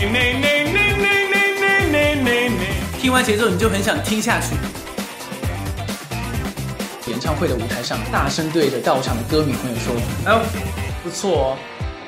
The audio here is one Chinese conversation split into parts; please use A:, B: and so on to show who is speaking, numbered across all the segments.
A: 听完节奏你就很想听下去。演唱会的舞台上，大声对着到场的歌迷朋友说：“哎，不错哦。”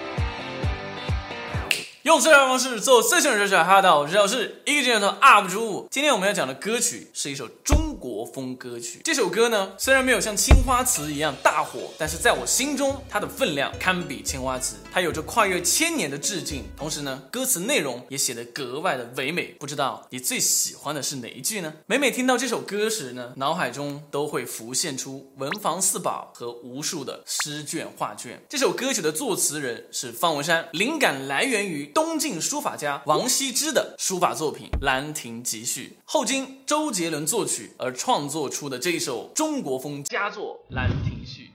A: 用最快方式做最新热哈到我知道是一个镜头 UP 主。今天我们要讲的歌曲是一首中国风歌曲。这首歌呢，虽然没有像青花瓷一样大火，但是在我心中，它的分量堪比青花瓷。它有着跨越1000年的致敬，同时呢，歌词内容也写得格外的唯美。不知道你最喜欢的是哪一句呢？每听到这首歌时呢，脑海中都会浮现出文房四宝和无数的诗卷画卷。这首歌曲的作词人是方文山，灵感来源于东晋书法家王羲之的书法作品《兰亭集序》，后经周杰伦作曲而创作出的这一首中国风佳作《兰亭序》。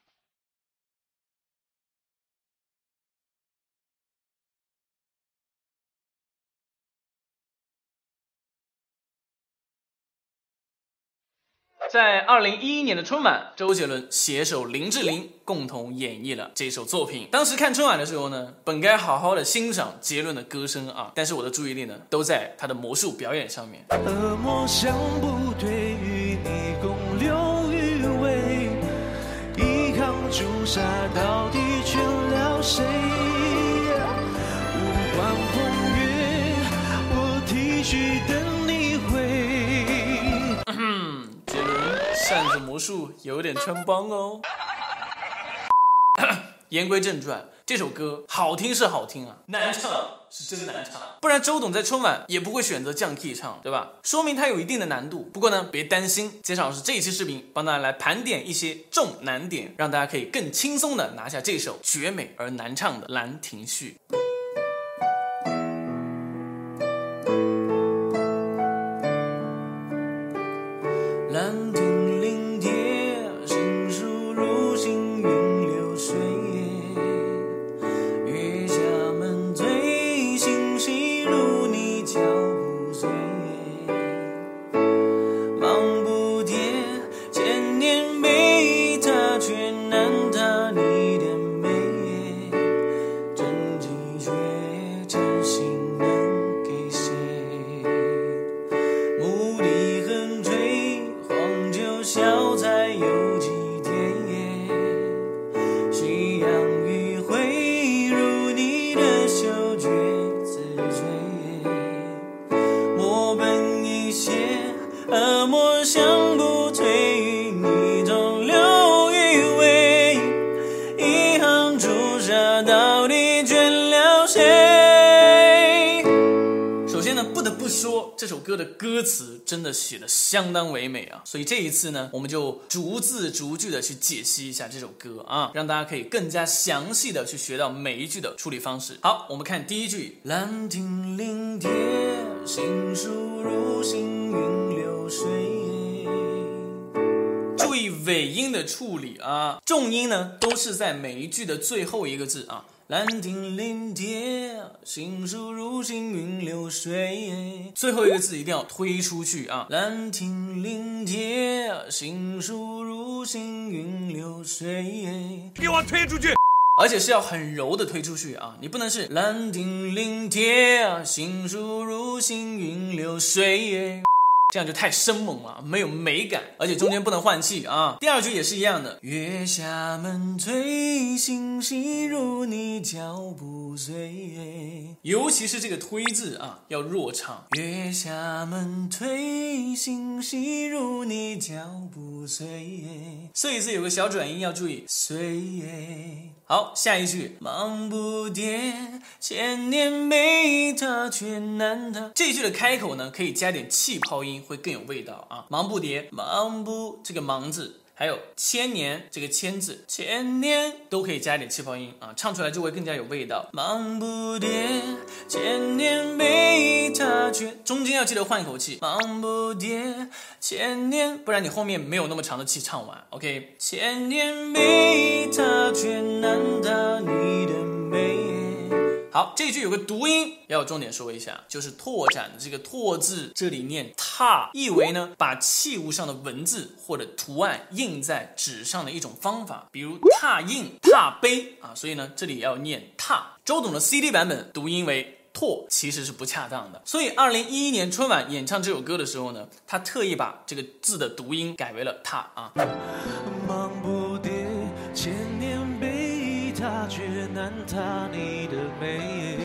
A: 在2011年的春晚，周杰伦携手林志玲共同演绎了这首作品。当时看春晚的时候呢，本该好好的欣赏杰伦的歌声啊，但是我的注意力呢都在他的魔术表演上面。
B: 恶魔想不对与你共流余味，一行朱砂到底劝了谁？无关风月，我剃须等你回。
A: 杰伦扇子魔术有点穿帮哦。言归正传，这首歌好听是好听啊，难唱是真难唱，不然周董在春晚也不会选择降 key 唱，对吧？说明它有一定的难度。不过呢，别担心，接下来是这一期视频帮大家来盘点一些重难点，让大家可以更轻松的拿下这首绝美而难唱的《兰亭序》。兰亭临蝶，行书如行云流水。月下门醉，心细如你脚步碎。忙不迭，千年美他却难他你的美。真迹却真心能给谁？目的很垂。笑才有几天，夕阳余晖如你的嗅觉自醉。墨本一些，恶魔想不退于你中流余味。一行朱砂到底倦了谁？首先呢，不得不说这首歌的歌词真的写得相当唯美啊，所以这一次呢，我们就逐字逐句的去解析一下这首歌啊，让大家可以更加详细的去学到每一句的处理方式。好，我们看第一句：兰亭临蝶，行书如行云流水。注意尾音的处理啊，重音呢都是在每一句的最后一个字啊。兰亭临蝶，行书如行云流水。最后一个字一定要推出去啊！兰亭临蝶，行书如行云流水。
B: 给我推出去！
A: 而且是要很柔的推出去啊！你不能是兰亭临蝶，行书如行云流水。这样就太生猛了，没有美感，而且中间不能换气啊。第二句也是一样的，月下门推，心细如你脚步碎。尤其是这个推字啊，要弱唱。月下门推，心细如你脚步碎。碎字有个小转音要注意，碎。好，下一句，忙不迭，千年美他却难他。这一句的开口呢，可以加点气泡音，会更有味道啊！忙不迭，忙不这个忙字，还有千年这个千字，千年都可以加一点气泡音啊，唱出来就会更加有味道。忙不迭，千年美他却，中间要记得换口气。忙不迭，千年，不然你后面没有那么长的气唱完。OK， 千年美他却难他你的美。好，这一句有个读音要重点说一下，就是拓展的这个拓字，这里念拓，意为呢把器物上的文字或者图案印在纸上的一种方法，比如拓印、拓碑啊，所以呢这里要念拓。周董的 CD 版本读音为拓其实是不恰当的。所以2011年春晚演唱这首歌的时候呢，他特意把这个字的读音改为了踏啊。
B: 忙不迭，千年被他，却难踏你的美。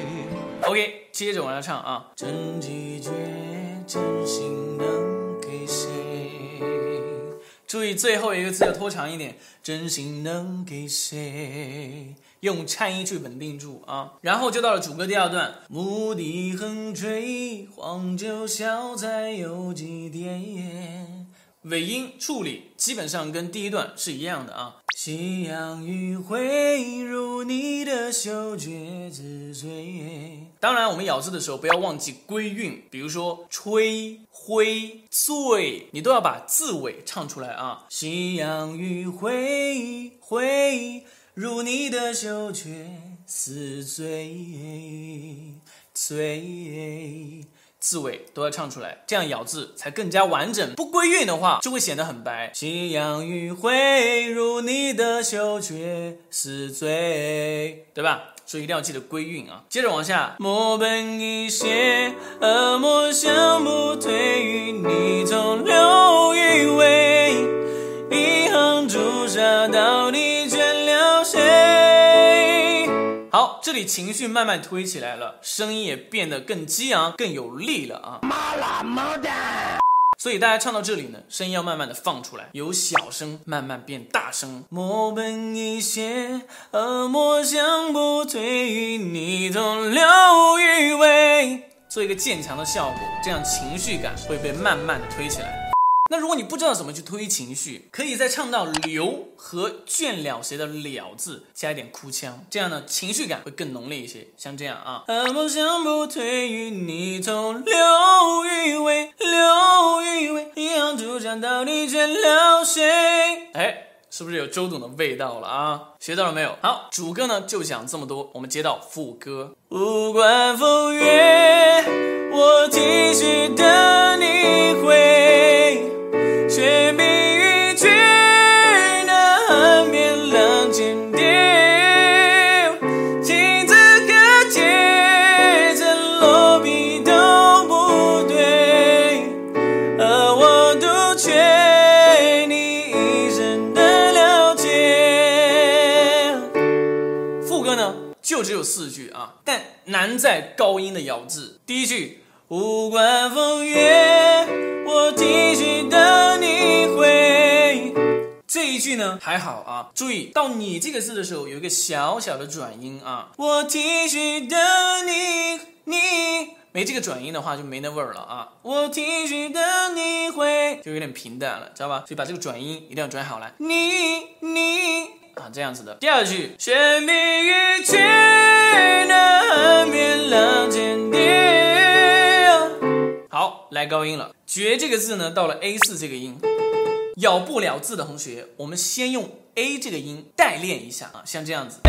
A: OK， 接着往下唱啊。真季节，真心能给谁？注意最后一个字要拖长一点，真心能给谁？用颤音去稳定住啊。然后就到了主歌第二段，牧笛横吹，黄酒小菜有几碟。尾音处理基本上跟第一段是一样的啊。夕阳余晖，如你的嗅觉自醉。当然我们咬字的时候不要忘记归韵，比如说吹、挥、醉，你都要把字尾唱出来啊。夕阳余晖，晖如你的嗅觉似醉，醉字尾都要唱出来，这样咬字才更加完整。不归韵的话就会显得很白。夕阳余晖，如你的嗅觉似醉，对吧？所以一定要记得归韵啊。接着往下，莫奔一些，莫想不退于你总留余味，一行朱砂到底倦了谁？好，这里情绪慢慢推起来了，声音也变得更激昂更有力了啊。妈啦妈的！所以大家唱到这里呢，声音要慢慢的放出来，由小声慢慢变大声。莫奔一些，莫想不退于你总留余味，做一个渐强的效果，这样情绪感会被慢慢的推起来。那如果你不知道怎么去推情绪，可以在唱到留和倦了谁的了字加一点哭腔，这样呢情绪感会更浓烈一些。像这样啊，莫想不退于你总留余味，留余味，一行朱砂到底倦了谁？哎，是不是有周董的味道了啊？学到了没有？好，主歌呢就讲这么多，我们接到副歌。无关风月，我继续等你回，却比喻去那岸边浪尖叠，情字可解，怎落笔都不对，而我独缺你一生的了解。副歌呢就只有4句啊，但难在高音的咬字。第一句无关风月，我继续等你回，这一句呢还好啊，注意到你这个字的时候有一个小小的转音啊，我继续等你没这个转音的话就没那味儿了啊，我继续等你回就有点平淡了，知道吧？所以把这个转音一定要转好来，你啊，这样子的。第二句，悬笔于去那岸边浪尖叠。好，来高音了。绝这个字呢，到了 A4 这个音，咬不了字的同学，我们先用 A 这个音代练一下啊，像这样子。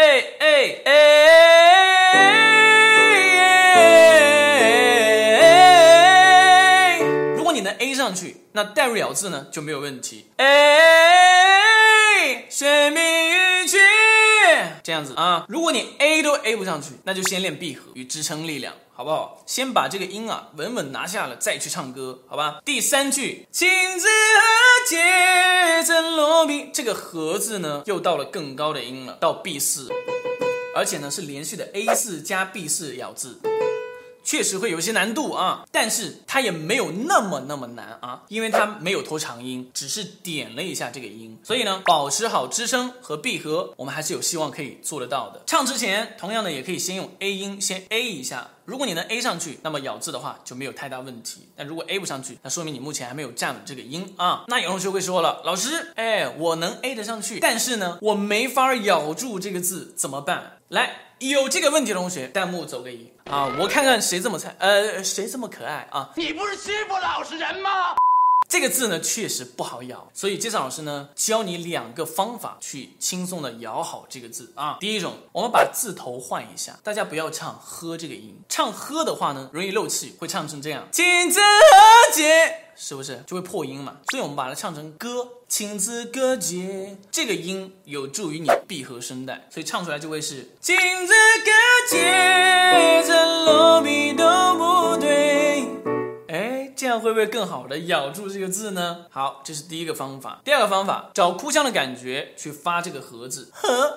A: 如果你能 A 上去，那带入咬字呢就没有问题。悬笔于去，这样子啊。如果你 A 都 A 不上去，那就先练闭合与支撑力量，好不好？先把这个音啊稳稳拿下了，再去唱歌，好吧？第3句，情字和解怎落笔，这个和字呢又到了更高的音了，到 B4， 而且呢是连续的 A4 加 B4 咬字。确实会有一些难度啊，但是它也没有那么难啊，因为它没有拖长音，只是点了一下这个音，所以呢，保持好支撑和闭合，我们还是有希望可以做得到的。唱之前，同样的也可以先用 A 音先 A 一下，如果你能 A 上去，那么咬字的话就没有太大问题。但如果 A 不上去，那说明你目前还没有站稳这个音啊。那有同学会说了，老师，我能 A 得上去，但是呢，我没法咬住这个字，怎么办？来，有这个问题的同学，弹幕走个1啊，我看看谁这么菜，谁这么可爱啊？
C: 你不是欺负老实人吗？
A: 这个字呢确实不好咬，所以杰森老师呢教你2个方法去轻松的咬好这个字啊。第一种，我们把字头换一下，大家不要唱呵这个音，唱呵的话呢容易漏气，会唱成这样，亲子和解，是不是就会破音嘛？所以我们把它唱成歌，亲子和解，这个音有助于你闭合声带，所以唱出来就会是亲子和解，怎落笔都不对。这样会不会更好的咬住这个字呢？好，这是第一个方法。第二个方法，找哭腔的感觉去发这个和字，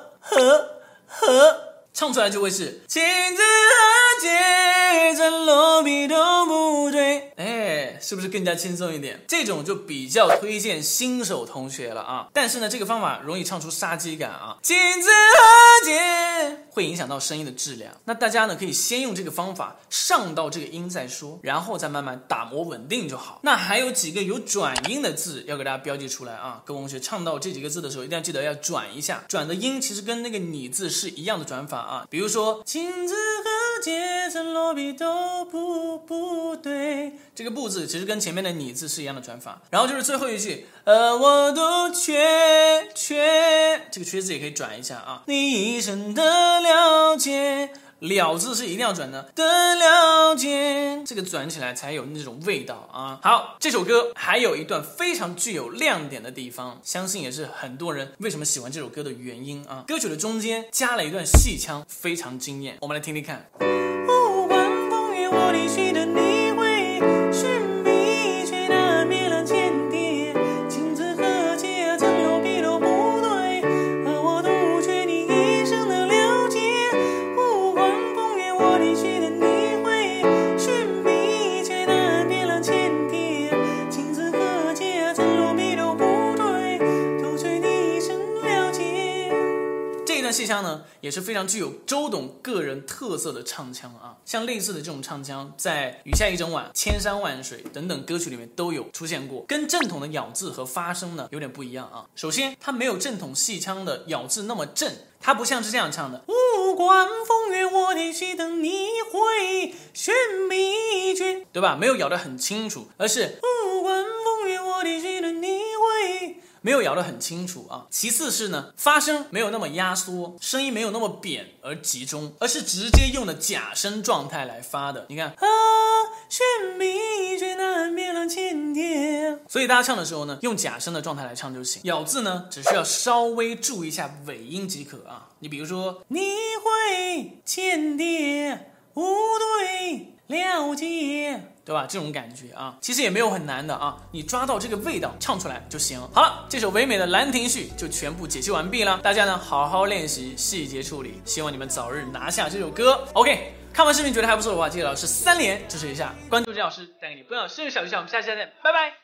A: 和，唱出来就会是亲子和解，怎落笔都不对。是不是更加轻松一点？这种就比较推荐新手同学了啊。但是呢，这个方法容易唱出杀鸡感啊，亲子和解会影响到声音的质量。那大家呢可以先用这个方法上到这个音再说，然后再慢慢打磨稳定就好。那还有几个有转音的字要给大家标记出来啊。各位同学唱到这几个字的时候，一定要记得要转一下，转的音其实跟那个你字是一样的转法啊。比如说亲子和解，怎落笔都不对，这个不字其实跟前面的你字是一样的转法。然后就是最后一句，我都缺，这个缺字也可以转一下啊。你一生的了解，了字是一定要转的了解，这个转起来才有那种味道啊。好，这首歌还有一段非常具有亮点的地方，相信也是很多人为什么喜欢这首歌的原因啊。歌曲的中间加了一段戏腔，非常惊艳，我们来听听看。
B: 无关风月，我离去的你会寻觅，却难免了间谍，亲子和解，怎落笔都不对，而我独缺你一生的了解。无关风月，我离去的你会寻觅，却难免了间谍，亲子和解，怎落笔都不对，独缺你一生了解。
A: 这一段戏腔呢也是非常具有周董个人特色的唱腔啊，像类似的这种唱腔在雨下一整晚、千山万水等等歌曲里面都有出现过，跟正统的咬字和发声呢有点不一样啊。首先它没有正统戏腔的咬字那么正，它不像是这样唱的，
B: 无关风月，我的心等你会寻觅，却
A: 对吧？没有咬得很清楚，而是
B: 无关风月，我的心等你会
A: 没有咬得很清楚啊。其次是呢，发声没有那么压缩，声音没有那么扁而集中，而是直接用的假声状态来发的。你看
B: 寻觅，却难免了间谍。
A: 所以大家唱的时候呢，用假声的状态来唱就行。咬字呢，只需要稍微注意一下尾音即可啊。你比如说，
B: 你会间谍，无对了解，
A: 对吧？这种感觉啊，其实也没有很难的啊，你抓到这个味道唱出来就行。好了，这首唯美的《兰亭序》就全部解析完毕了。大家呢好好练习细节处理，希望你们早日拿下这首歌。OK， 看完视频觉得还不错的话，记得老师3连支持一下，关注杰老师，带给你不一样的声乐小技巧。我们下期再见，拜拜。